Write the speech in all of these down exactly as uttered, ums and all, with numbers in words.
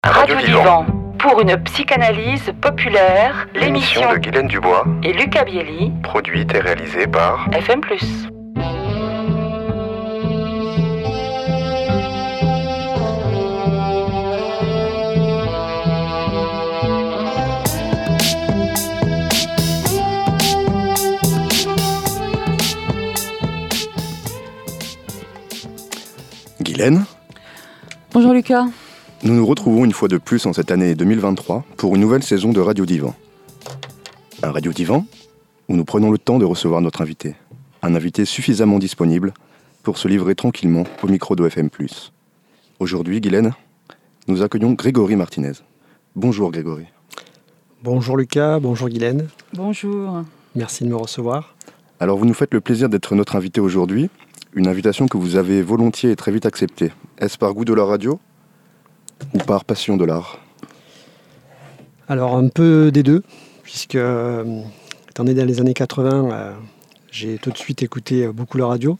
Radio Divan, pour une psychanalyse populaire, l'émission de Guylaine Dubois et Lucas Bielli, produite et réalisée par F M plus. Guylaine. Bonjour Lucas. Nous nous retrouvons une fois de plus en cette année deux mille vingt-trois pour une nouvelle saison de Radio Divan. Un Radio Divan où nous prenons le temps de recevoir notre invité. Un invité suffisamment disponible pour se livrer tranquillement au micro de F M plus. Aujourd'hui, Guylaine, nous accueillons Grégory Martinez. Bonjour Grégory. Bonjour Lucas, bonjour Guylaine. Bonjour. Merci de me recevoir. Alors vous nous faites le plaisir d'être notre invité aujourd'hui, une invitation que vous avez volontiers et très vite acceptée. Est-ce par goût de la radio ou par passion de l'art? Alors un peu des deux, puisque euh, étant né dans les années quatre-vingts, euh, j'ai tout de suite écouté beaucoup la radio.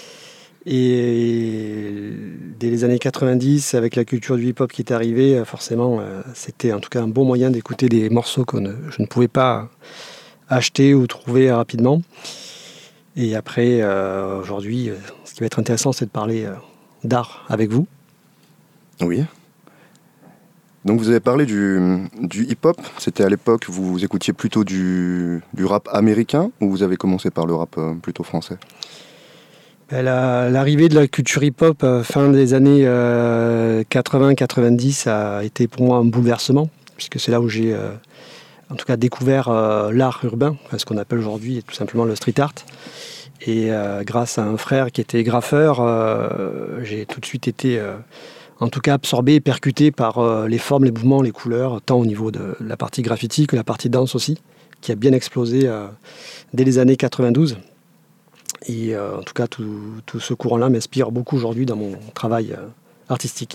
Et dès les années quatre-vingt-dix, avec la culture du hip-hop qui est arrivée, forcément, euh, c'était en tout cas un bon moyen d'écouter des morceaux que ne, je ne pouvais pas acheter ou trouver rapidement. Et après, euh, aujourd'hui, ce qui va être intéressant, c'est de parler euh, d'art avec vous. Oui. Donc vous avez parlé du, du hip-hop. C'était à l'époque, vous écoutiez plutôt du, du rap américain ou vous avez commencé par le rap euh, plutôt français? Ben, la, L'arrivée de la culture hip-hop euh, fin des années euh, quatre-vingts quatre-vingt-dix a été pour moi un bouleversement, puisque c'est là où j'ai euh, en tout cas découvert euh, l'art urbain, enfin, ce qu'on appelle aujourd'hui tout simplement le street art. Et euh, grâce à un frère qui était graffeur, euh, j'ai tout de suite été... Euh, en tout cas absorbé et percuté par euh, les formes, les mouvements, les couleurs, tant au niveau de la partie graffiti que la partie danse aussi, qui a bien explosé euh, dès les années quatre-vingt-douze. Et euh, en tout cas, tout, tout ce courant-là m'inspire beaucoup aujourd'hui dans mon travail euh, artistique.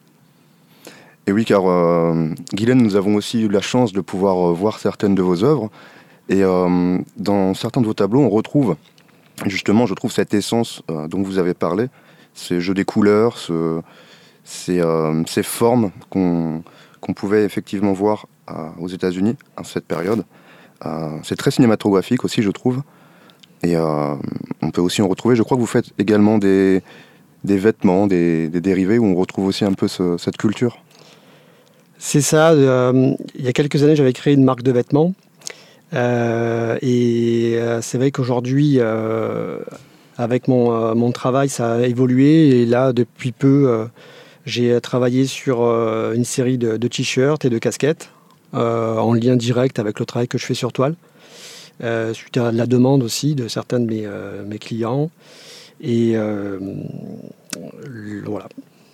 Et oui, car euh, Guylaine, nous avons aussi eu la chance de pouvoir euh, voir certaines de vos œuvres. Et euh, dans certains de vos tableaux, on retrouve justement, je trouve, cette essence euh, dont vous avez parlé, ces jeux des couleurs, ce... Ces, euh, ces formes qu'on, qu'on pouvait effectivement voir euh, aux États-Unis à cette période. Euh, c'est très cinématographique aussi, je trouve. Et euh, on peut aussi en retrouver. Je crois que vous faites également des, des vêtements, des, des dérivés où on retrouve aussi un peu ce, cette culture. C'est ça. Euh, il y a quelques années, j'avais créé une marque de vêtements. Euh, et euh, c'est vrai qu'aujourd'hui, euh, avec mon, euh, mon travail, ça a évolué. Et là, depuis peu... Euh, J'ai travaillé sur euh, une série de, de t-shirts et de casquettes euh, en lien direct avec le travail que je fais sur toile, euh, suite à la demande aussi de certains de mes, euh, mes clients. Et euh, voilà.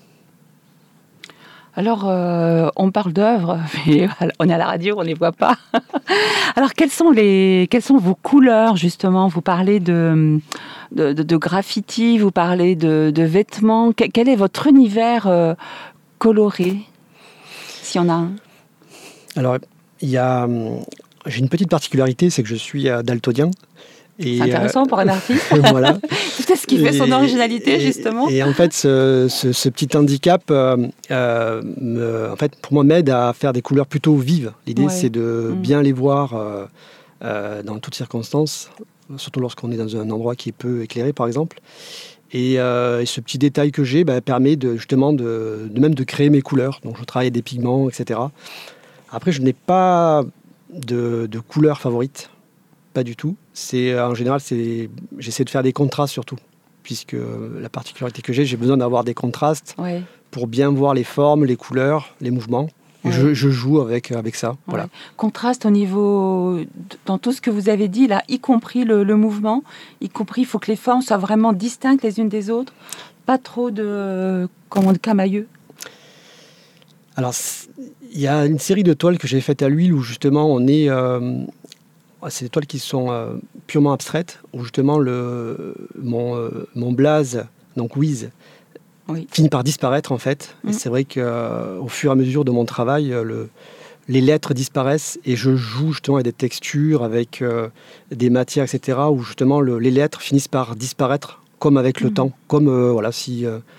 Alors, euh, on parle d'œuvres, mais on est à la radio, on ne les voit pas. Alors, quelles sont, les, quelles sont vos couleurs, justement? Vous parlez de, de, de, de graffiti, vous parlez de, de vêtements. Quel, quel est votre univers euh, coloré, s'il y en a un? Alors, il y a, j'ai une petite particularité, c'est que je suis daltonien. Et c'est intéressant euh, pour un artiste. Voilà. C'est ce qui fait son originalité, et, justement. Et, et en fait, ce, ce, ce petit handicap, euh, euh, me, en fait, pour moi, m'aide à faire des couleurs plutôt vives. L'idée, ouais. c'est de mmh. bien les voir euh, euh, dans toutes circonstances, surtout lorsqu'on est dans un endroit qui est peu éclairé, par exemple. Et, euh, et ce petit détail que j'ai bah, permet de, justement de, de même de créer mes couleurs. Donc, je travaille des pigments, et cetera. Après, je n'ai pas de, de couleur favorite. Pas du tout. C'est, en général, c'est, j'essaie de faire des contrastes surtout, puisque la particularité que j'ai, j'ai besoin d'avoir des contrastes ouais. pour bien voir les formes, les couleurs, les mouvements. Et ouais. je, je joue avec, avec ça. Ouais. Voilà. Contraste au niveau, dans tout ce que vous avez dit, là, y compris le, le mouvement, y compris, il faut que les formes soient vraiment distinctes les unes des autres, pas trop de, comment, de camailleux. Alors, il y a une série de toiles que j'ai faites à l'huile où justement on est... Euh, c'est des toiles qui sont euh, purement abstraites, où justement le, mon, euh, mon blaze, donc Wiz, oui. finit par disparaître en fait. Mmh. Et c'est vrai qu'au euh, fur et à mesure de mon travail, le, les lettres disparaissent et je joue justement avec des textures, avec euh, des matières, et cetera, où justement le, les lettres finissent par disparaître comme avec le mmh. temps, comme euh, voilà, si euh,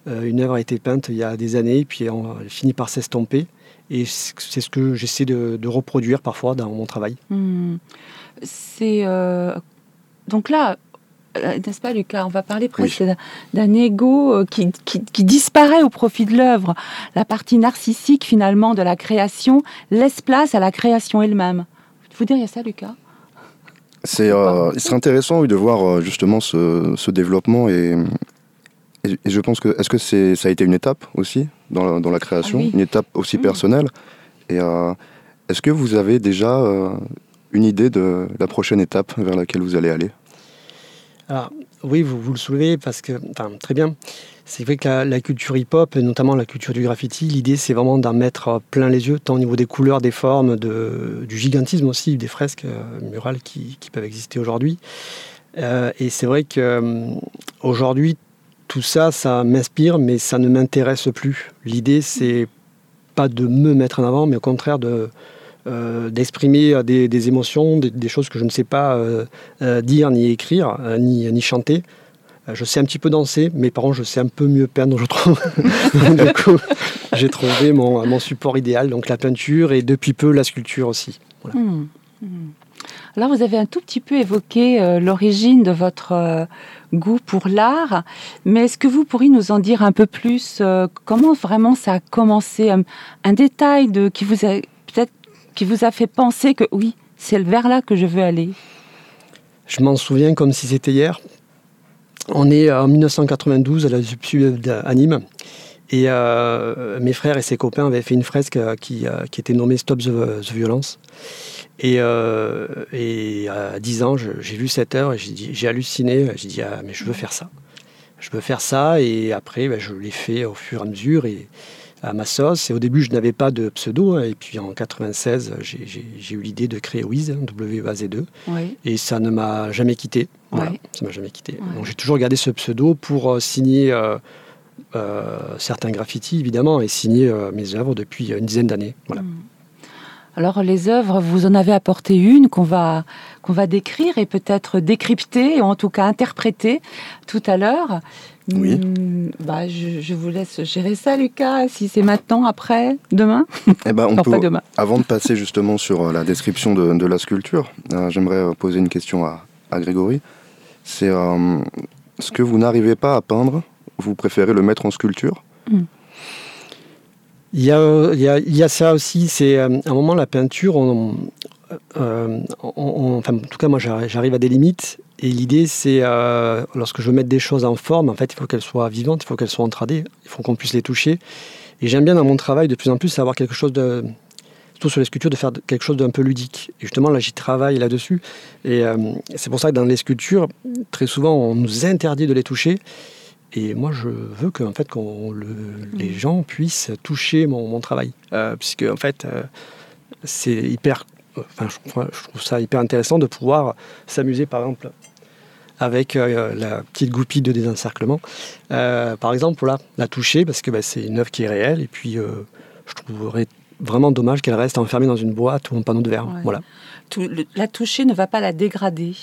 euh, une œuvre a été peinte il y a des années, puis on, elle finit par s'estomper. Et c'est ce que j'essaie de, de reproduire parfois dans mon travail. Mmh. C'est euh, donc là, euh, n'est-ce pas, Lucas? On va parler presque oui. d'un, d'un ego qui, qui, qui disparaît au profit de l'œuvre. La partie narcissique finalement de la création laisse place à la création elle-même. Vous diriez ça, Lucas? C'est, euh, il serait intéressant oui, de voir justement ce, ce développement et, et, et je pense que est-ce que c'est, ça a été une étape aussi dans la, dans la création, ah oui. une étape aussi mmh. personnelle. Et euh, est-ce que vous avez déjà euh, une idée de la prochaine étape vers laquelle vous allez aller? Alors, oui, vous, vous le soulevez parce que, enfin, très bien. C'est vrai que la, la culture hip-hop, et notamment la culture du graffiti, l'idée c'est vraiment d'en mettre plein les yeux, tant au niveau des couleurs, des formes, de, du gigantisme aussi, des fresques euh, murales qui, qui peuvent exister aujourd'hui. Euh, et c'est vrai qu'aujourd'hui, euh, tout ça, ça m'inspire, mais ça ne m'intéresse plus. L'idée, c'est pas de me mettre en avant, mais au contraire de, euh, d'exprimer des, des émotions, des, des choses que je ne sais pas euh, euh, dire, ni écrire, euh, ni, ni chanter. Euh, je sais un petit peu danser, mais par contre, je sais un peu mieux peindre, je trouve. Du coup, j'ai trouvé mon, mon support idéal, donc la peinture et depuis peu la sculpture aussi. Voilà. Mmh, mmh. Alors, vous avez un tout petit peu évoqué euh, l'origine de votre euh, goût pour l'art, mais est-ce que vous pourriez nous en dire un peu plus euh, comment vraiment ça a commencé, un, un détail de, qui vous a peut-être qui vous a fait penser que oui, c'est vers là que je veux aller? Je m'en souviens comme si c'était hier. On est en dix-neuf cent quatre-vingt-douze à la ZUPSU à Nîmes. Et euh, mes frères et ses copains avaient fait une fresque qui, euh, qui était nommée Stop the, the Violence. Et, euh, et à dix ans, je, j'ai vu cette œuvre et j'ai, dit, j'ai halluciné. J'ai dit, ah, mais je veux faire ça. Je veux faire ça. Et après, ben, je l'ai fait au fur et à mesure et à ma sauce. Et au début, je n'avais pas de pseudo. Et puis en quatre-vingt-seize, j'ai, j'ai, j'ai eu l'idée de créer Wiz, W E A Z E. Oui. Et ça ne m'a jamais quitté. Voilà, oui. Ça ne m'a jamais quitté. Oui. Donc j'ai toujours gardé ce pseudo pour euh, signer euh, euh, certains graffitis, évidemment, et signer euh, mes œuvres depuis une dizaine d'années. Voilà. Mmh. Alors les œuvres, vous en avez apporté une qu'on va, qu'on va décrire et peut-être décrypter, ou en tout cas interpréter tout à l'heure. Oui. Mmh, bah, je, je vous laisse gérer ça, Lucas, si c'est maintenant, après, demain. Eh ben, on non, peut, pas demain. Avant de passer justement sur la description de, de la sculpture, euh, j'aimerais poser une question à, à Grégory. C'est euh, ce que vous n'arrivez pas à peindre, vous préférez le mettre en sculpture? mmh. Il y, a, il, y a, il y a ça aussi, c'est à un moment la peinture, on, euh, on, on, enfin, en tout cas moi j'arrive à des limites et l'idée c'est euh, lorsque je veux mettre des choses en forme, en fait il faut qu'elles soient vivantes, il faut qu'elles soient en trois D, il faut qu'on puisse les toucher et j'aime bien dans mon travail de plus en plus avoir quelque chose de, surtout sur les sculptures, de faire quelque chose d'un peu ludique et justement là j'y travaille là-dessus et euh, c'est pour ça que dans les sculptures très souvent on nous interdit de les toucher. Et moi, je veux que, en fait, qu'on le, les gens puissent toucher mon, mon travail. Euh, puisque, en fait, euh, c'est hyper... Enfin, je, je trouve ça hyper intéressant de pouvoir s'amuser, par exemple, avec euh, la petite goupille de désencerclement. Euh, par exemple, voilà, la toucher, parce que bah, c'est une œuvre qui est réelle. Et puis, euh, je trouverais vraiment dommage qu'elle reste enfermée dans une boîte ou un panneau de verre. Ouais. Voilà. Tout, le, la toucher ne va pas la dégrader?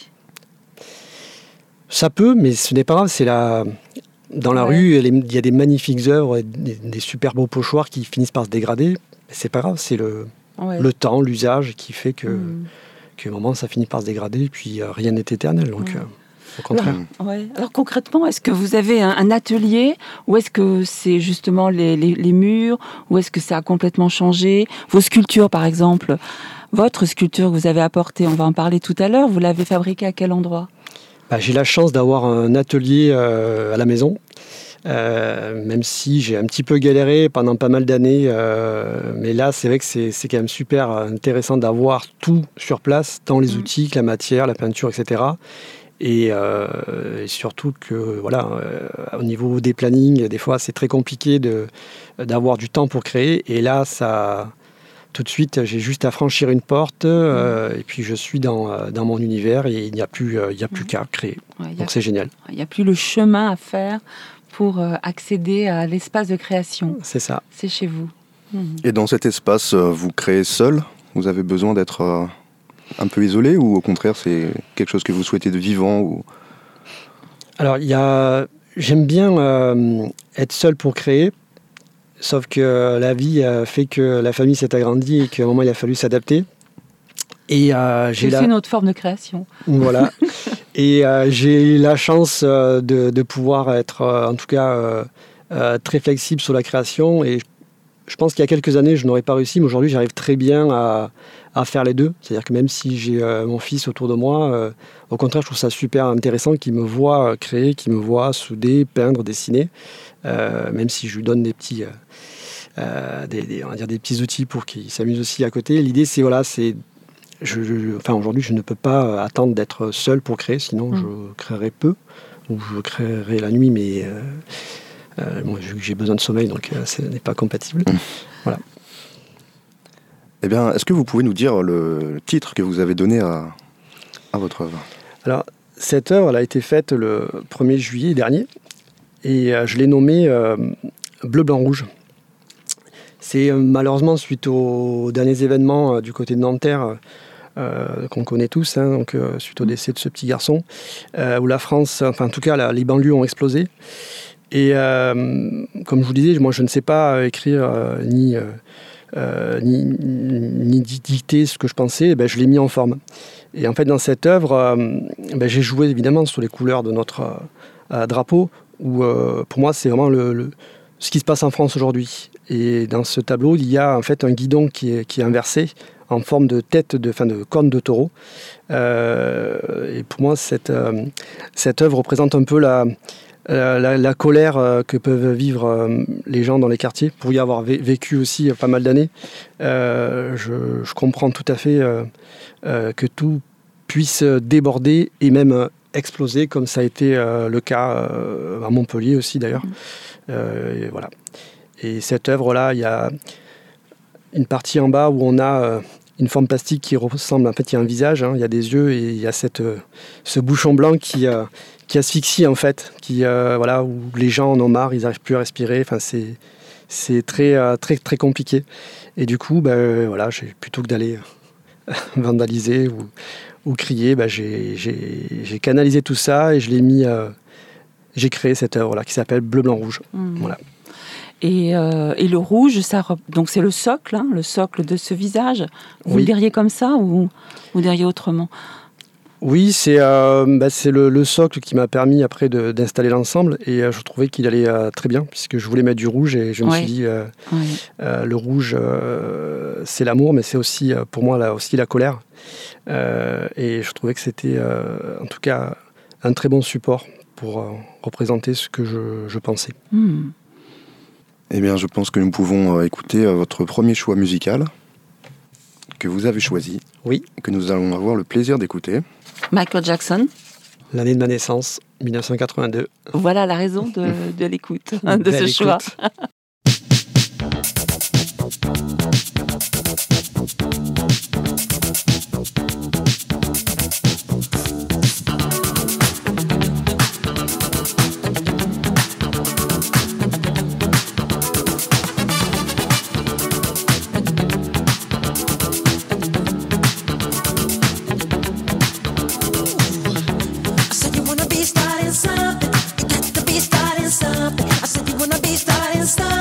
Ça peut, mais ce n'est pas grave, c'est la... Dans la ouais. rue, il y a des magnifiques œuvres, des, des super beaux pochoirs qui finissent par se dégrader. C'est pas grave, c'est le, ouais. le temps, l'usage qui fait que, mmh. qu'à un moment, ça finit par se dégrader. Et puis, euh, rien n'est éternel. Donc, ouais. euh, au contraire. Alors, ouais. Alors, concrètement, est-ce que vous avez un, un atelier ou est-ce que c'est justement les, les, les murs ou est-ce que ça a complètement changé? Vos sculptures, par exemple, votre sculpture que vous avez apportée, on va en parler tout à l'heure, vous l'avez fabriquée à quel endroit? Bah, j'ai la chance d'avoir un atelier euh, à la maison, euh, même si j'ai un petit peu galéré pendant pas mal d'années. Euh, mais là, c'est vrai que c'est, c'est quand même super intéressant d'avoir tout sur place, tant les outils que la matière, la peinture, et cetera. Et, euh, et surtout que, voilà, euh, au niveau des plannings, des fois, c'est très compliqué de, d'avoir du temps pour créer. Et là, ça... Tout de suite, j'ai juste à franchir une porte euh, et puis je suis dans, dans mon univers et il n'y a plus, euh, il n'y a plus qu'à créer. Ouais, Donc a, c'est génial. Il n'y a plus le chemin à faire pour euh, accéder à l'espace de création. C'est ça. C'est chez vous. Mmh. Et dans cet espace, vous créez seul? Vous avez besoin d'être euh, un peu isolé ou au contraire, c'est quelque chose que vous souhaitez de vivant ou... Alors, il y a j'aime bien euh, être seul pour créer, sauf que la vie a fait que la famille s'est agrandie et qu'à un moment, il a fallu s'adapter. Et euh, j'ai c'est la... une autre forme de création. Voilà. Et euh, j'ai la chance euh, de, de pouvoir être, euh, en tout cas, euh, euh, très flexible sur la création. Et je pense qu'il y a quelques années, je n'aurais pas réussi, mais aujourd'hui, j'arrive très bien à, à faire les deux. C'est-à-dire que même si j'ai euh, mon fils autour de moi, euh, au contraire, je trouve ça super intéressant qu'il me voit créer, qu'il me voit souder, peindre, dessiner, euh, même si je lui donne des petits, euh, euh, des, des, on va dire des petits outils pour qu'il s'amuse aussi à côté. L'idée, c'est voilà, c'est Je, je, enfin, aujourd'hui, je ne peux pas attendre d'être seul pour créer, sinon mmh. je créerai peu, ou je créerai la nuit, mais euh, euh, bon, j'ai besoin de sommeil, donc euh, ce n'est pas compatible. Mmh. Voilà. Eh bien, est-ce que vous pouvez nous dire le titre que vous avez donné à, à votre œuvre ? Alors, cette œuvre elle a été faite le premier juillet dernier, et euh, je l'ai nommée euh, Bleu, Blanc, Rouge. C'est euh, malheureusement suite aux derniers événements euh, du côté de Nanterre, Euh, qu'on connaît tous, hein, donc, euh, suite au décès de ce petit garçon, euh, où la France, enfin en tout cas la, les banlieues ont explosé. Et euh, comme je vous disais, moi je ne sais pas écrire euh, ni, euh, ni, ni dicter ce que je pensais, ben, je l'ai mis en forme. Et en fait dans cette œuvre, euh, ben, j'ai joué évidemment sur les couleurs de notre euh, drapeau, où euh, pour moi c'est vraiment le, le, ce qui se passe en France aujourd'hui. Et dans ce tableau, il y a en fait un guidon qui est, qui est inversé, en forme de tête, de, enfin de corne de taureau. Euh, et pour moi, cette, euh, cette œuvre représente un peu la, la, la colère euh, que peuvent vivre euh, les gens dans les quartiers. Pour y avoir vé- vécu aussi pas mal d'années, euh, je, je comprends tout à fait euh, euh, que tout puisse déborder et même euh, exploser, comme ça a été euh, le cas euh, à Montpellier aussi d'ailleurs. Euh, et voilà. Et cette œuvre-là, il y a une partie en bas où on a euh, une forme plastique qui ressemble, en fait, il y a un visage, hein, il y a des yeux et il y a cette, euh, ce bouchon blanc qui, euh, qui asphyxie, en fait, qui, euh, voilà, où les gens en ont marre, ils n'arrivent plus à respirer. Enfin, c'est, c'est très, euh, très, très compliqué. Et du coup, ben, voilà, j'ai, plutôt que d'aller vandaliser ou, ou crier, ben, j'ai, j'ai, j'ai canalisé tout ça et je l'ai mis, euh, j'ai créé cette œuvre-là qui s'appelle Bleu, Blanc, Rouge. Mmh. Voilà. Et, euh, et le rouge, ça, donc c'est le socle, hein, le socle de ce visage. Vous oui. le diriez comme ça ou vous diriez autrement ? Oui, c'est, euh, bah, c'est le, le socle qui m'a permis après de, d'installer l'ensemble et euh, je trouvais qu'il allait euh, très bien puisque je voulais mettre du rouge et je me oui. suis dit euh, oui. euh, le rouge euh, c'est l'amour mais c'est aussi euh, pour moi là, aussi la colère euh, et je trouvais que c'était euh, en tout cas un très bon support pour euh, représenter ce que je, je pensais. Mmh. Eh bien, je pense que nous pouvons écouter votre premier choix musical que vous avez choisi. Oui. Que nous allons avoir le plaisir d'écouter. Michael Jackson. L'année de ma naissance, dix-neuf cent quatre-vingt-deux. Voilà la raison de, de l'écoute, de Belle ce écoute. Choix. Something. I said you wanna be starting something.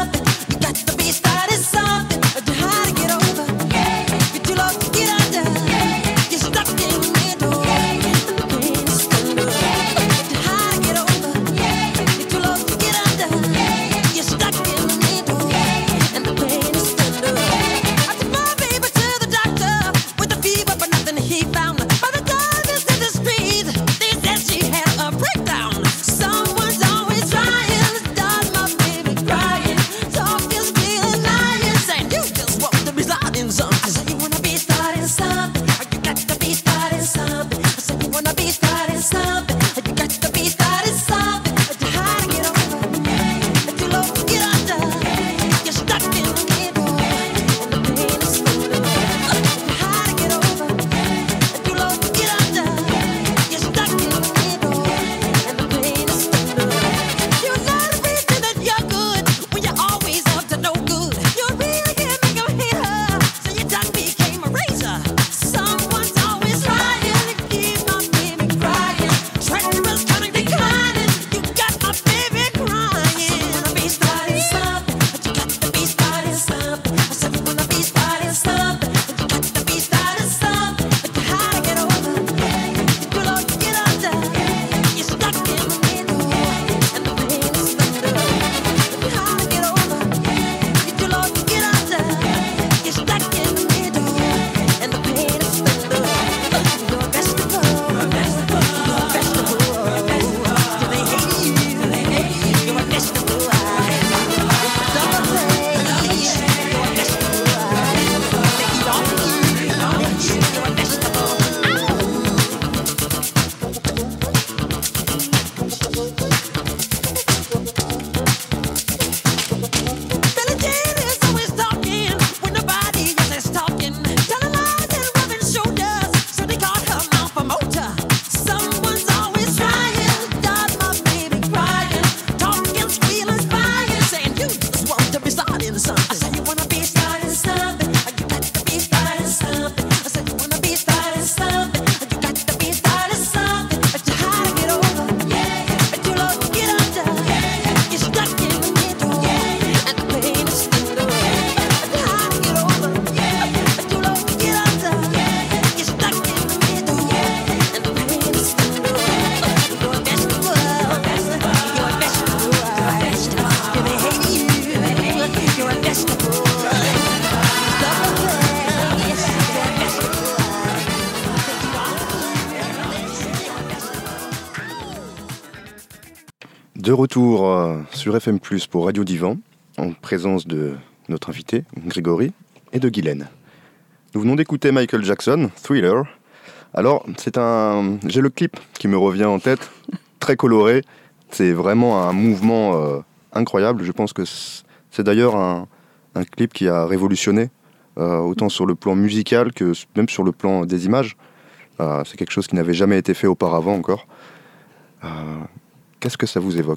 De retour euh, sur F M plus, pour Radio Divan, en présence de notre invité, Grégory, et de Guylaine. Nous venons d'écouter Michael Jackson, Thriller. Alors, c'est un... j'ai le clip qui me revient en tête, très coloré. C'est vraiment un mouvement euh, incroyable. Je pense que c'est d'ailleurs un, un clip qui a révolutionné, euh, autant sur le plan musical que même sur le plan des images. Euh, c'est quelque chose qui n'avait jamais été fait auparavant encore. Euh, qu'est-ce que ça vous évoque ?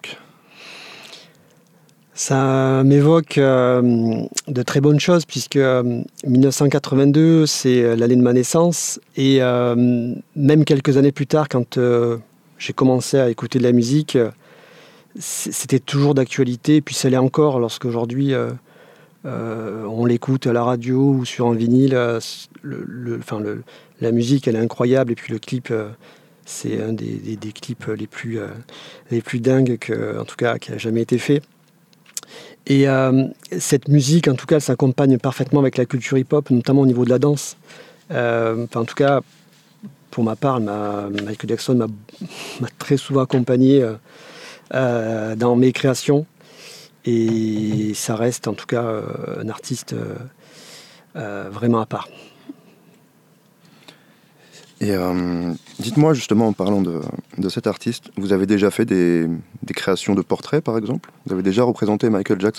Ça m'évoque euh, de très bonnes choses, puisque euh, dix-neuf cent quatre-vingt-deux, c'est l'année de ma naissance. Et euh, même quelques années plus tard, quand euh, j'ai commencé à écouter de la musique, c'était toujours d'actualité. Et puis ça l'est encore lorsqu'aujourd'hui euh, euh, on l'écoute à la radio ou sur un vinyle. Le, le, enfin, le, la musique, elle est incroyable. Et puis le clip, euh, c'est un des, des, des clips les plus, euh, les plus dingues que, en tout cas, qui a jamais été fait. Et euh, cette musique, en tout cas, elle s'accompagne parfaitement avec la culture hip-hop, notamment au niveau de la danse. Euh, en tout cas, pour ma part, ma, Michael Jackson m'a, m'a très souvent accompagné euh, euh, dans mes créations. Et ça reste, en tout cas, euh, un artiste euh, euh, vraiment à part. Et euh, dites-moi justement, en parlant de, de cet artiste, vous avez déjà fait des, des créations de portraits, par exemple ? Vous avez déjà représenté Michael Jackson ?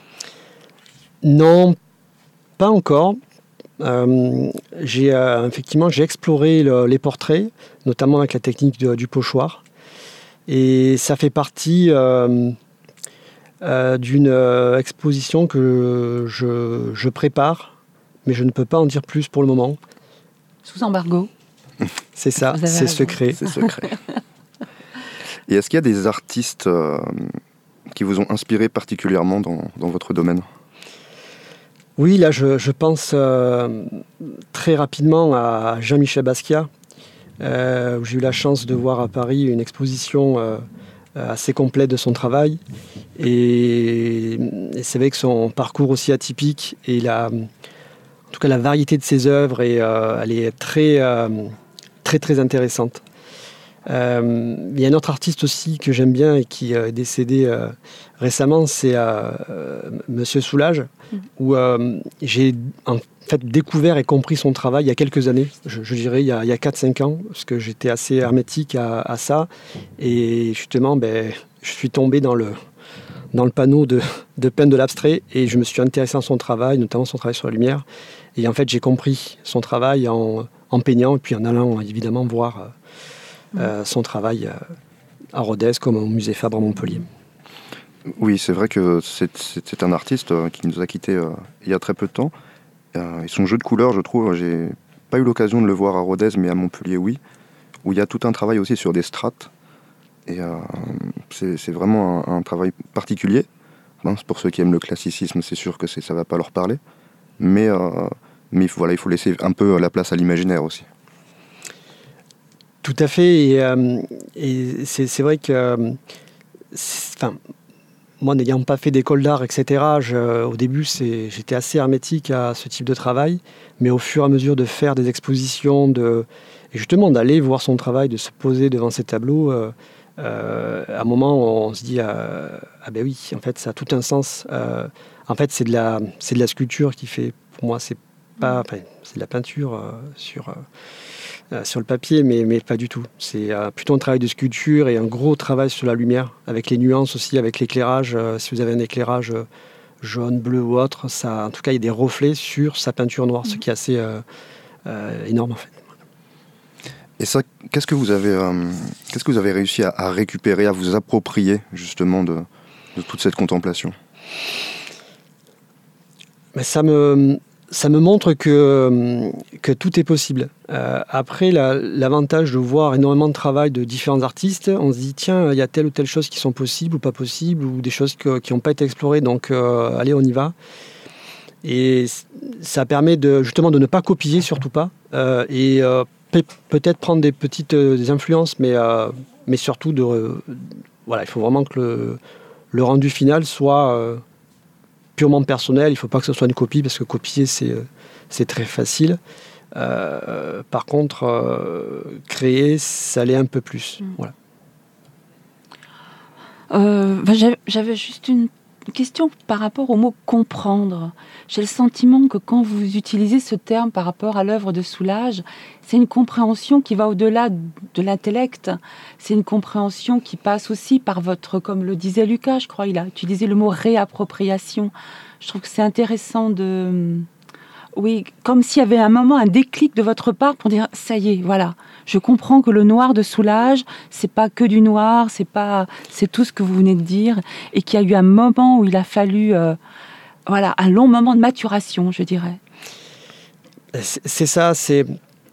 Non, pas encore. Euh, j'ai, euh, effectivement, j'ai exploré le, les portraits, notamment avec la technique de, du pochoir. Et ça fait partie euh, euh, d'une euh, exposition que je, je prépare, mais je ne peux pas en dire plus pour le moment. Sous embargo. C'est ça, c'est raison. secret. C'est secret. Et est-ce qu'il y a des artistes euh, qui vous ont inspiré particulièrement dans, dans votre domaine ? Oui, là, je, je pense euh, très rapidement à Jean-Michel Basquiat, euh, où j'ai eu la chance de voir à Paris une exposition euh, assez complète de son travail. Et, et c'est vrai que son parcours aussi atypique et la, en tout cas la variété de ses œuvres, et, euh, elle est très... Euh, très très intéressante. Euh, il y a un autre artiste aussi que j'aime bien et qui est décédé euh, récemment, c'est euh, Monsieur Soulage, mmh. où euh, j'ai en fait découvert et compris son travail il y a quelques années, je, je dirais il y a, il y a quatre cinq ans, parce que j'étais assez hermétique à, à ça, et justement ben, je suis tombé dans le, dans le panneau de, de peine de l'abstrait, et je me suis intéressé à son travail, notamment son travail sur la lumière, et en fait j'ai compris son travail en en peignant et puis en allant évidemment voir euh, euh, son travail euh, à Rodez comme au musée Fabre à Montpellier. Oui, c'est vrai que c'est, c'est, c'est un artiste euh, qui nous a quittés euh, il y a très peu de temps. Euh, et son jeu de couleurs, je trouve, j'ai pas eu l'occasion de le voir à Rodez, mais à Montpellier, oui, où il y a tout un travail aussi sur des strates. Et euh, c'est, c'est vraiment un, un travail particulier. Hein, pour ceux qui aiment le classicisme, c'est sûr que c'est, ça va pas leur parler. Mais... Euh, Mais voilà, il faut laisser un peu la place à l'imaginaire aussi. Tout à fait. Et, euh, et c'est, c'est vrai que, enfin, moi n'ayant pas fait d'école d'art, et cetera, je, au début, c'est, j'étais assez hermétique à ce type de travail. Mais au fur et à mesure de faire des expositions, de, et justement d'aller voir son travail, de se poser devant ces tableaux, euh, euh, à un moment, on se dit euh, ah ben oui, en fait, ça a tout un sens. Euh, en fait, c'est de la, c'est de la sculpture qui fait, pour moi, c'est Pas, enfin, c'est de la peinture euh, sur, euh, sur le papier, mais, mais pas du tout. C'est euh, plutôt un travail de sculpture et un gros travail sur la lumière, avec les nuances aussi, avec l'éclairage. Euh, si vous avez un éclairage euh, jaune, bleu ou autre, ça, en tout cas, il y a des reflets sur sa peinture noire, mmh. ce qui est assez euh, euh, énorme en fait. Et ça, qu'est-ce que vous avez, euh, qu'est-ce que vous avez réussi à, à récupérer, à vous approprier justement de, de toute cette contemplation ? Mais ça me... Ça me montre que, que tout est possible. Euh, après, la, l'avantage de voir énormément de travail de différents artistes, on se dit, tiens, il y a telle ou telle chose qui sont possibles ou pas possibles, ou des choses que, qui n'ont pas été explorées, donc euh, allez, on y va. Et ça permet de, justement de ne pas copier, surtout pas, euh, et euh, pe- peut-être prendre des petites euh, des influences, mais, euh, mais surtout, de, euh, voilà, il faut vraiment que le, le rendu final soit... Euh, purement personnel, il ne faut pas que ce soit une copie, parce que copier, c'est, c'est très facile. Euh, par contre, euh, créer, ça l'est un peu plus. Mmh. Voilà. euh, bah, j'avais, j'avais juste une question par rapport au mot « comprendre ». J'ai le sentiment que quand vous utilisez ce terme par rapport à l'œuvre de Soulages, c'est une compréhension qui va au-delà de l'intellect. C'est une compréhension qui passe aussi par votre, comme le disait Lucas, je crois, il a utilisé le mot « réappropriation ». Je trouve que c'est intéressant de... Oui, comme s'il y avait un moment, un déclic de votre part pour dire « ça y est, voilà, je comprends que le noir de Soulages, c'est pas que du noir, c'est pas, c'est tout ce que vous venez de dire, et qu'il y a eu un moment où il a fallu, euh, voilà, un long moment de maturation, je dirais. » C'est, c'est ça, c'est...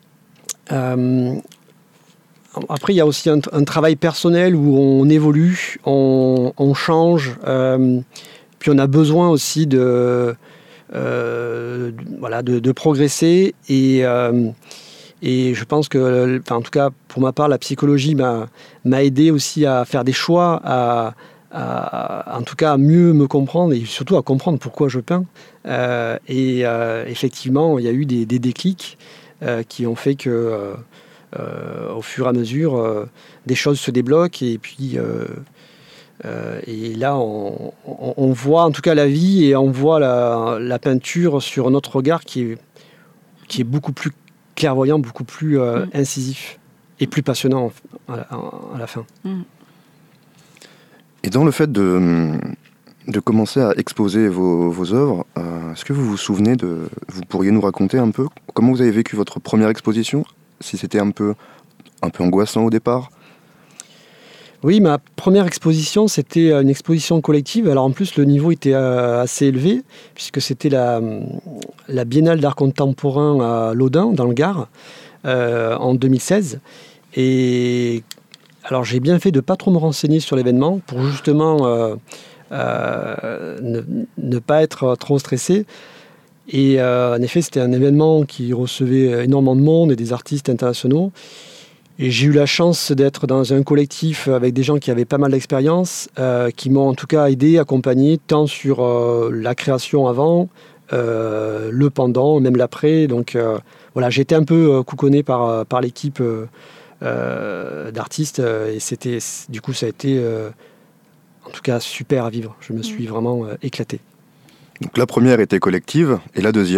Euh, après, il y a aussi un, un travail personnel où on évolue, on, on change, euh, puis on a besoin aussi de... Euh, voilà, de, de progresser et, euh, et je pense que, enfin, en tout cas pour ma part, la psychologie m'a, m'a aidé aussi à faire des choix, à, à, en tout cas à mieux me comprendre et surtout à comprendre pourquoi je peins. Euh, et euh, effectivement, il y a eu des, des déclics euh, qui ont fait que, euh, euh, au fur et à mesure, euh, des choses se débloquent et puis. Euh, Euh, et là, on, on, on voit en tout cas la vie et on voit la, la peinture sur un autre regard qui est, qui est beaucoup plus clairvoyant, beaucoup plus euh, mmh. incisif et plus passionnant à, à, à la fin. Mmh. Et dans le fait de, de commencer à exposer vos, vos œuvres, euh, est-ce que vous vous souvenez de... Vous pourriez nous raconter un peu comment vous avez vécu votre première exposition ? Si c'était un peu, un peu angoissant au départ ? Oui, ma première exposition, c'était une exposition collective. Alors en plus, le niveau était assez élevé, puisque c'était la, la Biennale d'art contemporain à Laudun, dans le Gard, euh, en deux mille seize. Et alors j'ai bien fait de ne pas trop me renseigner sur l'événement, pour justement euh, euh, ne, ne pas être trop stressé. Et euh, en effet, c'était un événement qui recevait énormément de monde et des artistes internationaux. Et j'ai eu la chance d'être dans un collectif avec des gens qui avaient pas mal d'expérience, euh, qui m'ont en tout cas aidé, accompagné, tant sur euh, la création avant, euh, le pendant, même l'après. Donc euh, voilà, j'ai été un peu euh, couconné par, par l'équipe euh, euh, d'artistes et c'était, du coup ça a été euh, en tout cas super à vivre. Je me suis vraiment euh, éclaté. Donc la première était collective et la deuxième ?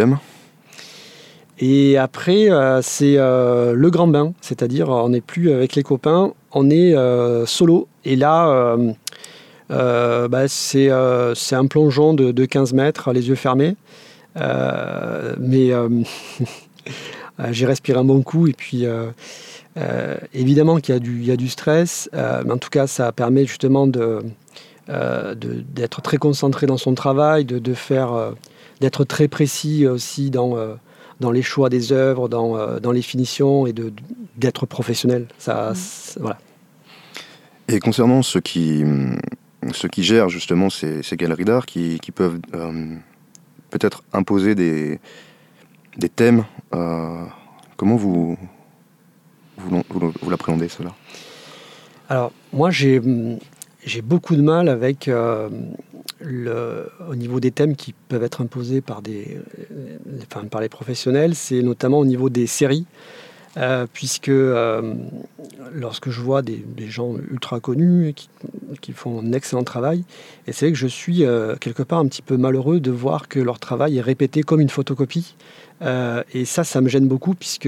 Et après, euh, c'est euh, le grand bain, c'est-à-dire on n'est plus avec les copains, on est euh, solo. Et là, euh, euh, bah, c'est, euh, c'est un plongeon de, de quinze mètres, les yeux fermés. Euh, mais euh, j'ai respiré un bon coup et puis euh, euh, évidemment qu'il y a du, il y a du stress, euh, mais en tout cas, ça permet justement de, euh, de, d'être très concentré dans son travail, de, de faire, euh, d'être très précis aussi dans... Euh, dans les choix des œuvres, dans, euh, dans les finitions et de, d'être professionnel. Ça, mmh. Voilà. Et concernant ceux qui, ceux qui gèrent justement ces, ces galeries d'art, qui, qui peuvent euh, peut-être imposer des, des thèmes, euh, comment vous, vous, vous, vous l'appréhendez cela ? Alors, moi, j'ai, j'ai beaucoup de mal avec... Euh, Le, au niveau des thèmes qui peuvent être imposés par, des, enfin, par les professionnels, c'est notamment au niveau des séries, euh, puisque euh, lorsque je vois des, des gens ultra connus qui, qui font un excellent travail, et c'est vrai que je suis euh, quelque part un petit peu malheureux de voir que leur travail est répété comme une photocopie, euh, et ça, ça me gêne beaucoup, puisque,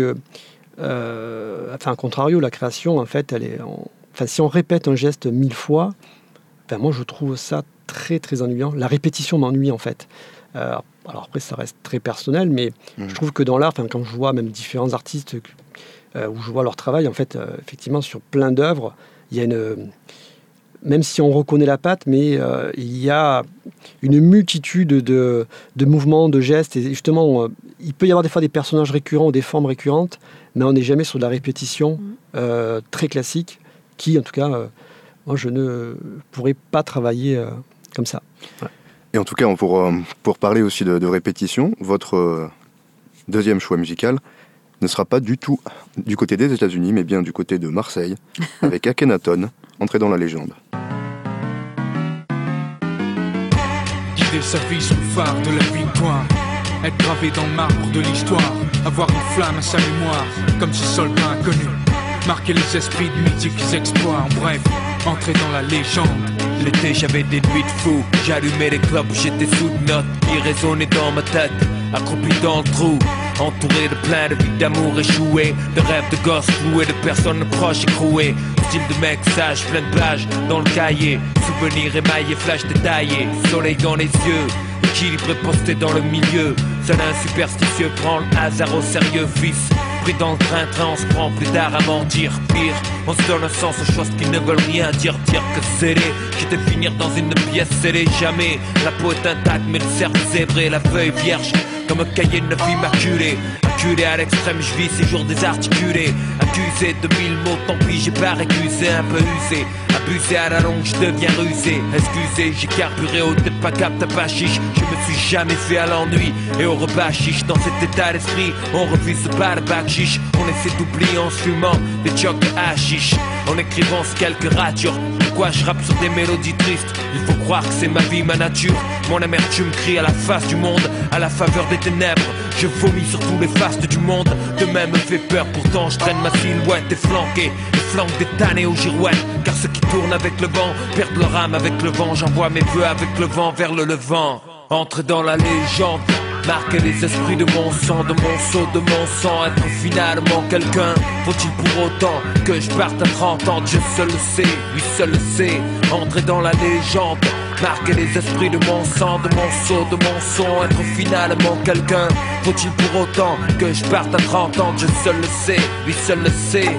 euh, enfin, à contrario, la création, en fait, elle est, en, enfin, si on répète un geste mille fois, ben, moi, je trouve ça très très ennuyant. La répétition m'ennuie en fait. Euh, alors après ça reste très personnel, mais mmh. je trouve que dans l'art, quand je vois même différents artistes euh, où je vois leur travail, en fait, euh, effectivement sur plein d'œuvres, il y a une, même si on reconnaît la patte, mais euh, il y a une multitude de, de mouvements, de gestes, et justement, euh, il peut y avoir des fois des personnages récurrents ou des formes récurrentes, mais on n'est jamais sur de la répétition mmh. euh, très classique, qui en tout cas, euh, moi je ne pourrais pas travailler euh, comme ça. Ouais. Et en tout cas, pour, pour parler aussi de, de répétition, votre deuxième choix musical ne sera pas du tout du côté des États-Unis, mais bien du côté de Marseille, avec Akhenaton, entré dans la légende. Guider sa vie sous le phare de la victoire, être gravé dans le marbre de l'histoire, avoir une flamme à sa mémoire, comme ce soldat inconnu, marquer les esprits de mythiques exploits, en bref, entrer dans la légende. L'été j'avais des nuits de fou, j'allumais les clopes, j'étais sous notes qui résonnaient dans ma tête, accroupi dans le trou, entouré de plein de vies d'amour échouées, de rêves de gosses cloués, de personnes proches écrouées, style de mec sage, plein de pages dans le cahier, souvenirs émaillés, flash détaillés, soleil dans les yeux, équilibré posté dans le milieu, seul un superstitieux prend le hasard au sérieux, fils. Pris dans le train-train, on se prend plus tard à mentir. Pire, on se donne un sens aux choses qui ne veulent rien dire. Dire que scellé, quitte à finir dans une pièce scellée. Jamais, la peau est intacte mais le cercle zébré, la feuille vierge comme un cahier de neuf immaculé. Acculé à l'extrême, je vis ces jours désarticulés. Accusé de mille mots, tant pis, j'ai pas récusé, un peu usé. Abusé à la longue, je deviens rusé. Excusez, j'ai carburé au t'es pas cap, t'as pas chiche. Je me suis jamais fait à l'ennui et au repas chiche. Dans cet état d'esprit, on refuse pas le bac chiche. On essaie d'oublier en se fumant des chocs de hashish. En écrivant quelques ratures. Pourquoi je rappe sur des mélodies tristes? Il faut croire que c'est ma vie, ma nature. Mon amertume crie à la face du monde, à la faveur des ténèbres. Je vomis sur tous les fastes du monde. Demain me fait peur, pourtant je traîne ma silhouette efflanquée. Les flanques des tannées aux girouettes. Car ceux qui tournent avec le vent perdent leur âme avec le vent. J'envoie mes vœux avec le vent vers le levant. Entre dans la légende, marquer les esprits de mon sang, de mon sceau, de mon sang. Être finalement quelqu'un, faut-il pour autant que je parte à trente ans? Dieu seul le sait, lui seul le sait. Entrer dans la légende, marquer les esprits de mon sang, de mon sceau, de mon son. Être finalement quelqu'un, faut-il pour autant que je parte à trente ans? Dieu seul le sait, lui seul le sait.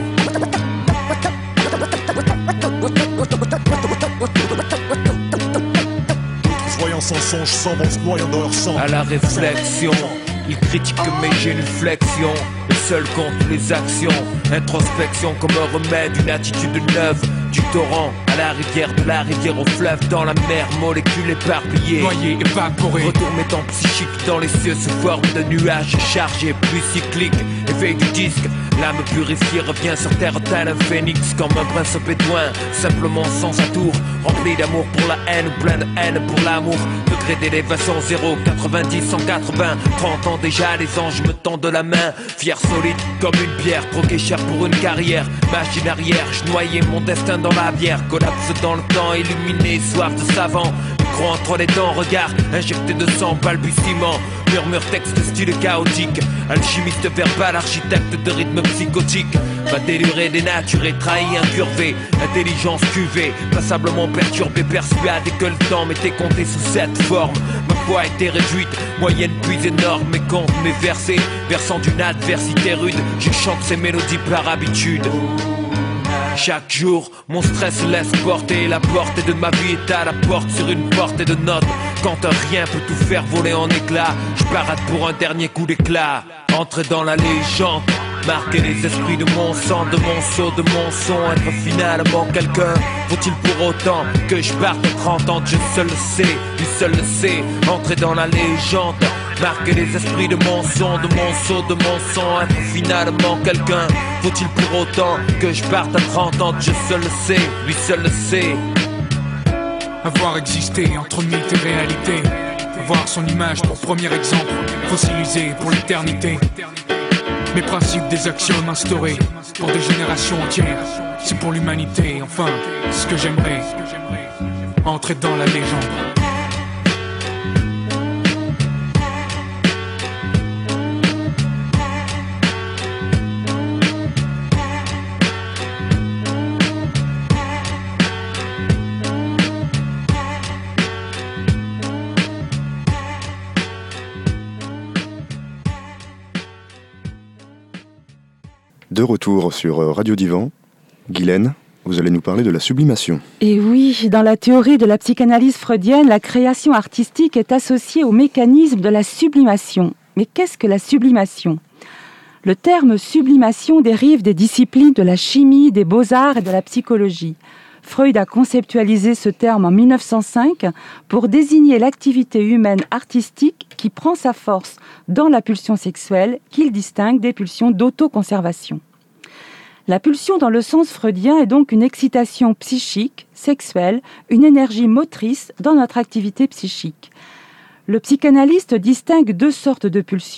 Voyant sans songe, sans vent se noyant dans leur sang. À la réflexion, ils critiquent mes génuflexions. Le seul compte les actions. Introspection comme un remède, une attitude neuve. Du torrent à la rivière, de la rivière au fleuve, dans la mer, molécules éparpillées, noyées, évaporées. Retour mettant psychique dans les cieux sous forme de nuages chargés, plus cycliques. Éveil du disque, l'âme purifiée revient sur terre tel un phénix, comme un prince bédouin, simplement sans atour, rempli d'amour pour la haine ou plein de haine pour l'amour. Degré d'élévation zéro, quatre-vingt-dix, cent quatre-vingts, trente ans déjà, les anges me tendent la main, fier solide comme une pierre, troqué cher pour une carrière, machine arrière, je noyais mon destin dans la bière, collapse dans le temps, illuminé, soif de savant, micro entre les dents, regard injecté de sang, balbutiement, murmure texte style chaotique, alchimiste verbal, architecte de rythme psychotique, ma délurée dénaturée, trahi, incurvé, intelligence cuvée, passablement perturbée, persuadée que le temps m'était compté sous cette forme, ma foi était réduite, moyenne puis énorme, mes comptes, mes versets, versant d'une adversité rude, je chante ces mélodies par habitude. Chaque jour, mon stress laisse porter. La portée de ma vie est à la porte sur une portée de notes. Quand un rien peut tout faire voler en éclats, je parade pour un dernier coup d'éclat. Entrer dans la légende, marquer les esprits de mon sang, de mon sceau, de mon son. Être finalement quelqu'un, faut-il pour autant que je parte à trente ans? Dieu seul le sait, lui seul le sait. Entrer dans la légende, marquer les esprits de mon son, de mon sceau, de mon son. Être finalement quelqu'un, faut-il pour autant que je parte à trente ans? Dieu seul le sait, lui seul le sait. Avoir existé entre mythe et réalité, voir son image pour premier exemple, fossilisé pour l'éternité. Mes principes des axiomes instaurés pour des générations entières, c'est pour l'humanité, enfin, ce que j'aimerais, entrer dans la légende. De retour sur Radio Divan, Guylaine, vous allez nous parler de la sublimation. Et oui, dans la théorie de la psychanalyse freudienne, la création artistique est associée au mécanisme de la sublimation. Mais qu'est-ce que la sublimation ? Le terme sublimation dérive des disciplines de la chimie, des beaux-arts et de la psychologie. Freud a conceptualisé ce terme en mille neuf cent cinq pour désigner l'activité humaine artistique qui prend sa force dans la pulsion sexuelle qu'il distingue des pulsions d'autoconservation. La pulsion dans le sens freudien est donc une excitation psychique, sexuelle, une énergie motrice dans notre activité psychique. Le psychanalyste distingue deux sortes de pulsions.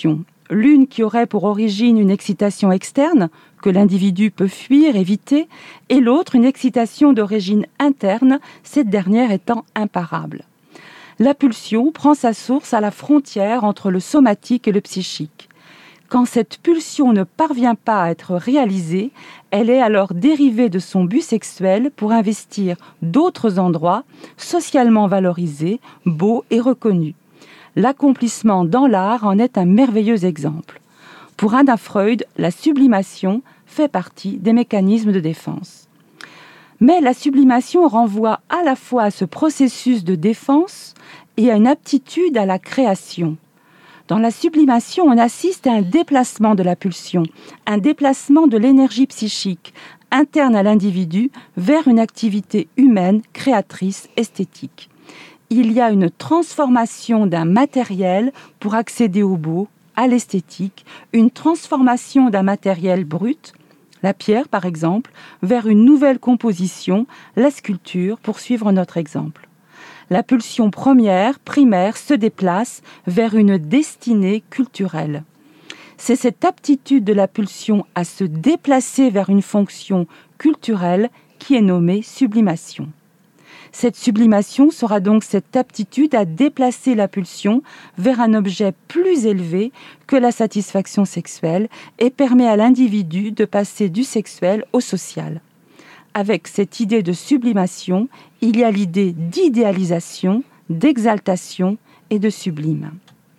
L'une qui aurait pour origine une excitation externe, que l'individu peut fuir, éviter, et l'autre une excitation d'origine interne, cette dernière étant imparable. La pulsion prend sa source à la frontière entre le somatique et le psychique. Quand cette pulsion ne parvient pas à être réalisée, elle est alors dérivée de son but sexuel pour investir d'autres endroits socialement valorisés, beaux et reconnus. L'accomplissement dans l'art en est un merveilleux exemple. Pour Anna Freud, la sublimation fait partie des mécanismes de défense. Mais la sublimation renvoie à la fois à ce processus de défense et à une aptitude à la création. Dans la sublimation, on assiste à un déplacement de la pulsion, un déplacement de l'énergie psychique interne à l'individu vers une activité humaine, créatrice, esthétique. Il y a une transformation d'un matériel pour accéder au beau, à l'esthétique, une transformation d'un matériel brut, la pierre par exemple, vers une nouvelle composition, la sculpture, pour suivre notre exemple. La pulsion première, primaire, se déplace vers une destinée culturelle. C'est cette aptitude de la pulsion à se déplacer vers une fonction culturelle qui est nommée sublimation. Cette sublimation sera donc cette aptitude à déplacer la pulsion vers un objet plus élevé que la satisfaction sexuelle et permet à l'individu de passer du sexuel au social. Avec cette idée de sublimation, il y a l'idée d'idéalisation, d'exaltation et de sublime.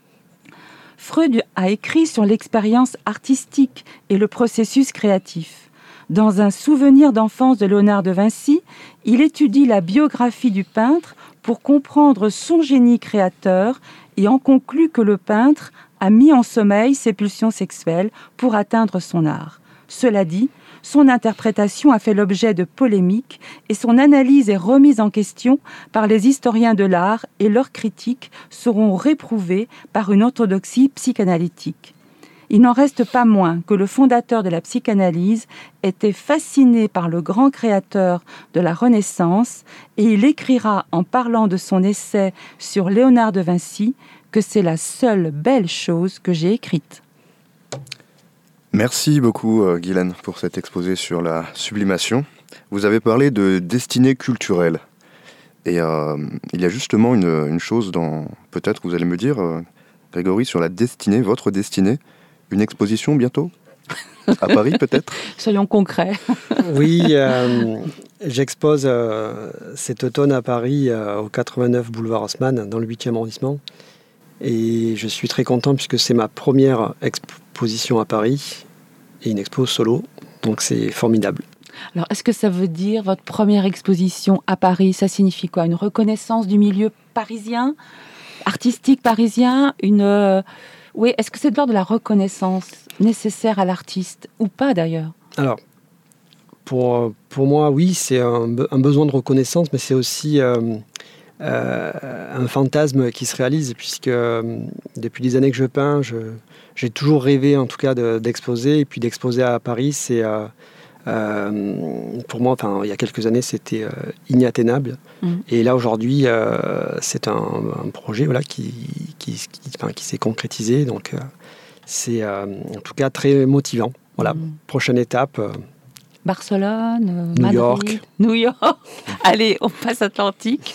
Freud a écrit sur l'expérience artistique et le processus créatif. Dans un souvenir d'enfance de Léonard de Vinci, il étudie la biographie du peintre pour comprendre son génie créateur et en conclut que le peintre a mis en sommeil ses pulsions sexuelles pour atteindre son art. Cela dit, son interprétation a fait l'objet de polémiques et son analyse est remise en question par les historiens de l'art et leurs critiques seront réprouvées par une orthodoxie psychanalytique. Il n'en reste pas moins que le fondateur de la psychanalyse était fasciné par le grand créateur de la Renaissance et il écrira en parlant de son essai sur Léonard de Vinci que c'est la seule belle chose que j'ai écrite. Merci beaucoup euh, Guylaine pour cet exposé sur la sublimation. Vous avez parlé de destinée culturelle. Et euh, il y a justement une, une chose dont peut-être vous allez me dire, euh, Grégory, sur la destinée, votre destinée. Une exposition bientôt ? À Paris peut-être ? Soyons concrets. Oui, euh, j'expose euh, cet automne à Paris euh, au quatre-vingt-neuf boulevard Haussmann, dans le huitième arrondissement. Et je suis très content puisque c'est ma première exposition à Paris et une expo solo, donc c'est formidable. Alors, est-ce que ça veut dire votre première exposition à Paris ? Ça signifie quoi ? Une reconnaissance du milieu parisien, artistique parisien, une... Euh, oui, est-ce que c'est de l'ordre de la reconnaissance nécessaire à l'artiste ou pas d'ailleurs ? Alors, pour, pour moi, oui, c'est un, un besoin de reconnaissance, mais c'est aussi euh, euh, un fantasme qui se réalise, puisque euh, depuis des années que je peins, je, j'ai toujours rêvé en tout cas de, d'exposer, et puis d'exposer à Paris, c'est... Euh, Euh, pour moi, enfin, il y a quelques années, c'était euh, inatteignable. Mmh. Et là, aujourd'hui, euh, c'est un, un projet voilà, qui, qui, qui, enfin, qui s'est concrétisé. Donc, euh, c'est euh, en tout cas très motivant. Voilà, mmh. Prochaine étape. Euh, Barcelone, euh, New Madrid, York. New York. Allez, on passe Atlantique.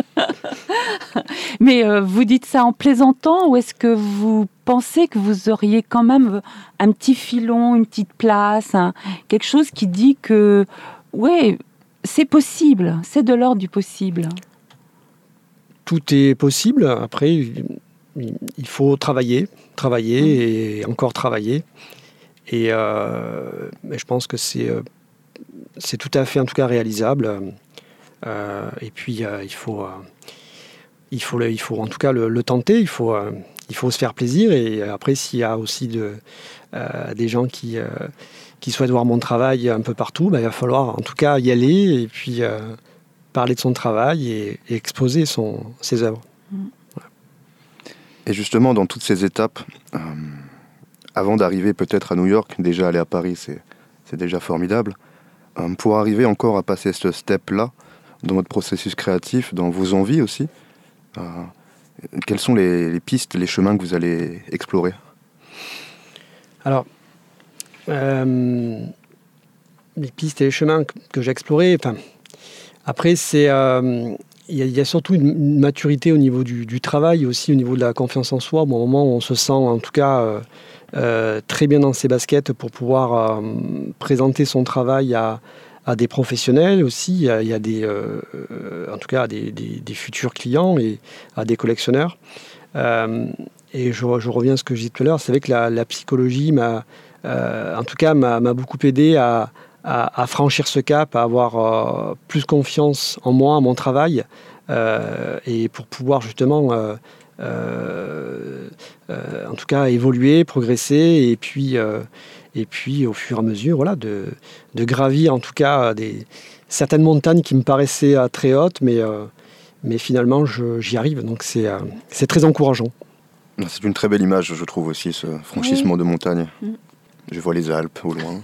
Mais euh, vous dites ça en plaisantant ou est-ce que vous pensez que vous auriez quand même un petit filon, une petite place, hein, quelque chose qui dit que, ouais, c'est possible, c'est de l'ordre du possible. Tout est possible. Après, il faut travailler, travailler mmh. et encore travailler. Et euh, je pense que c'est, euh, c'est tout à fait, en tout cas, réalisable. Euh, et puis, euh, il faut... Euh, Il faut, le, il faut en tout cas le, le tenter, il faut, euh, il faut se faire plaisir. Et après, s'il y a aussi de, euh, des gens qui, euh, qui souhaitent voir mon travail un peu partout, bah, il va falloir en tout cas y aller et puis euh, parler de son travail et, et exposer son, ses œuvres. Voilà. Et justement, dans toutes ces étapes, euh, avant d'arriver peut-être à New York, déjà aller à Paris, c'est, c'est déjà formidable. Euh, pour arriver encore à passer ce step-là, dans votre processus créatif, dans vos envies aussi, Euh, quelles sont les, les pistes, les chemins que vous allez explorer ? Alors, euh, les pistes et les chemins que, que j'ai explorés, enfin, après, c'est... Euh, Il y, a, il y a surtout une, une maturité au niveau du, du travail, aussi au niveau de la confiance en soi. Bon, au moment où on se sent, en tout cas, euh, euh, très bien dans ses baskets pour pouvoir euh, présenter son travail à, à des professionnels aussi. Il y a, il y a des, euh, en tout cas, à des, des, des futurs clients et à des collectionneurs. Euh, et je, je reviens à ce que je disais tout à l'heure. C'est vrai que la, la psychologie m'a, euh, en tout cas, m'a, m'a beaucoup aidé à À, à franchir ce cap, à avoir euh, plus confiance en moi, en mon travail, euh, et pour pouvoir justement, euh, euh, euh, en tout cas, évoluer, progresser, et puis, euh, et puis au fur et à mesure, voilà, de, de gravir en tout cas des, certaines montagnes qui me paraissaient euh, très hautes, mais, euh, mais finalement je, j'y arrive, donc c'est, euh, c'est très encourageant. C'est une très belle image, je trouve aussi, ce franchissement oui. de montagne. Mmh. Je vois les Alpes au loin.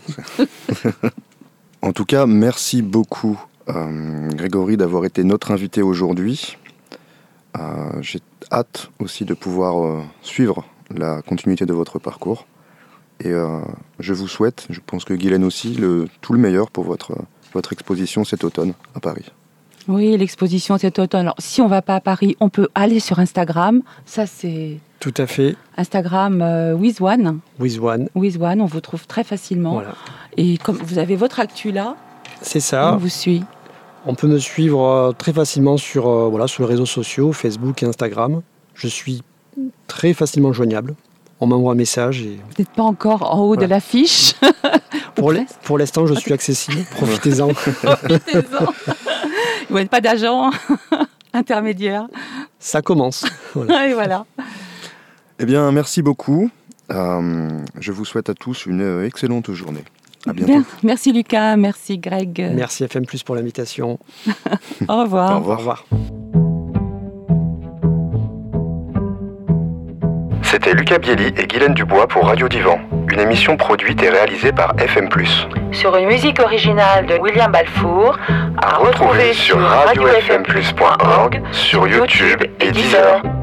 En tout cas, merci beaucoup, euh, Grégory, d'avoir été notre invité aujourd'hui. Euh, j'ai hâte aussi de pouvoir euh, suivre la continuité de votre parcours. Et euh, je vous souhaite, je pense que Guylaine aussi, le, tout le meilleur pour votre, votre exposition cet automne à Paris. Oui, l'exposition cet automne. Alors, si on ne va pas à Paris, on peut aller sur Instagram. Ça, c'est... Tout à fait. Instagram euh, WizOne. WizOne. WizOne, on vous trouve très facilement. Voilà. Et comme vous avez votre actu là, c'est ça. On vous suit. On peut me suivre euh, très facilement sur, euh, voilà, sur les réseaux sociaux, Facebook et Instagram. Je suis très facilement joignable. On m'envoie un message. Et... Vous n'êtes pas encore en haut voilà. de l'affiche. pour, l'... pour l'instant, je suis accessible. Profitez-en. Profitez-en. Vous n'êtes pas d'agent intermédiaire. Ça commence. Voilà. Et voilà. Eh bien, merci beaucoup. Euh, je vous souhaite à tous une excellente journée. À bientôt. Merci Lucas, merci Greg. Merci F M plus pour l'invitation. Au revoir. Au revoir. Au revoir. C'était Lucas Bielli et Guylaine Dubois pour Radio Divan, une émission produite et réalisée par F M plus. Sur une musique originale de William Balfour, à, à retrouver, retrouver sur radio f m plus point org, sur YouTube et Deezer.